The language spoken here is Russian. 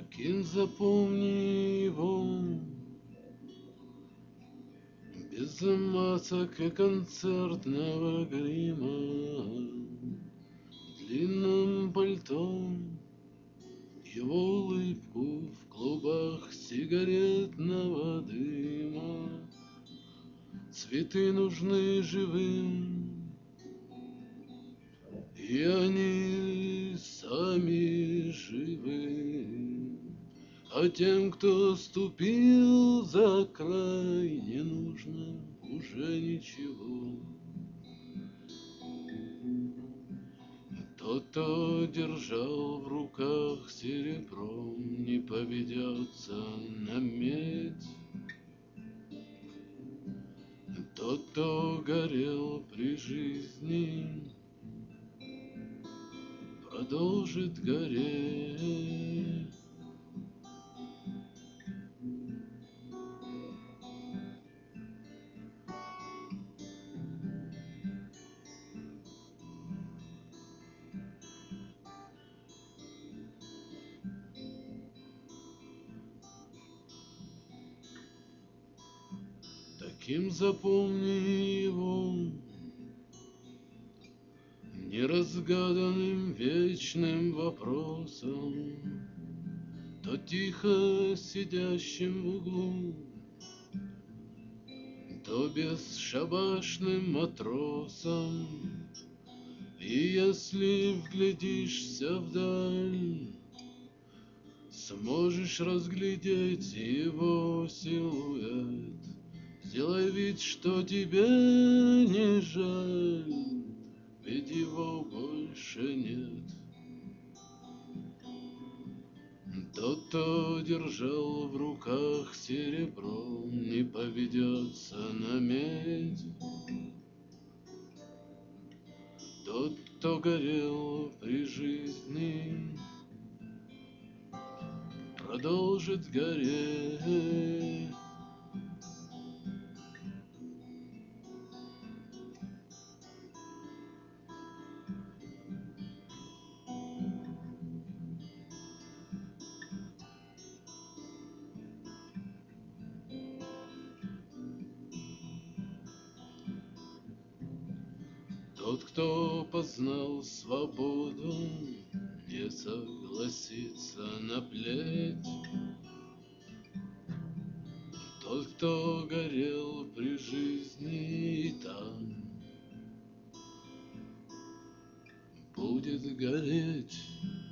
Таким запомни его, без масок и концертного грима, длинным пальто, его улыбку в клубах сигаретного дыма. Цветы нужны живым, и они сами живы. А тем, кто ступил за край, не нужно уже ничего. Тот, кто держал в руках серебром, не поведется на медь. Тот, кто горел при жизни, продолжит гореть. Таким запомни его, неразгаданным вечным вопросом, то тихо сидящим в углу, то бесшабашным матросом. И если вглядишься вдаль, сможешь разглядеть его силуэт. Сделай вид, что тебе не жаль, ведь его больше нет. Тот, кто держал в руках серебро, не поведется на медь. Тот, кто горел при жизни, продолжит гореть. Тот, кто познал свободу, не согласится на плеть. Тот, кто горел при жизни, и там будет гореть.